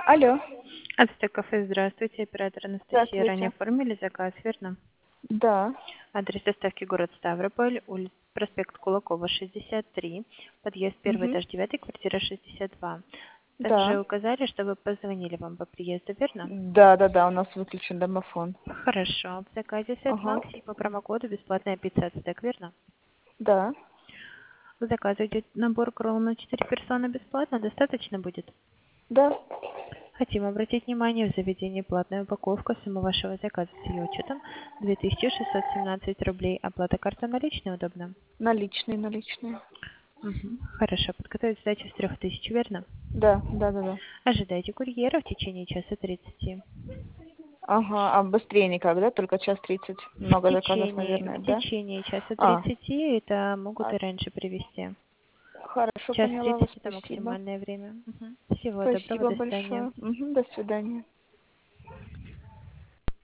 Алло, Ацтек кафе, здравствуйте, оператор Анастасия. Ранее здравствуйте. оформили заказ, верно? Да, Адрес доставки город Ставрополь, проспект Кулакова, 63, подъезд первый угу, этаж 9, квартира 62. да, Также указали, чтобы позвонили вам по приезду, верно? да, у нас выключен домофон. Хорошо. В заказе сет Ага, Макси по промокоду бесплатная пицца Ацтек, верно? да, В заказе идет набор кролл на 4 персоны бесплатно, достаточно будет? да, Хотим обратить внимание, в заведении платная упаковка, сумма вашего заказа с ее учетом 2617 рублей. Оплата карта наличной удобно? наличные. Хорошо, подготовить сдачу с 3000, верно? Да. Ожидайте курьера в течение часа 30. Ага, а быстрее никак, да? Только час 30. Много заказов, наверное, В да? течение часа А, 30 это могут а, и раньше привезти. хорошо, Час поняла вас, 30 это спасибо. максимальное время. Всего доброго, Спасибо до свидания. большое. Угу, до свидания.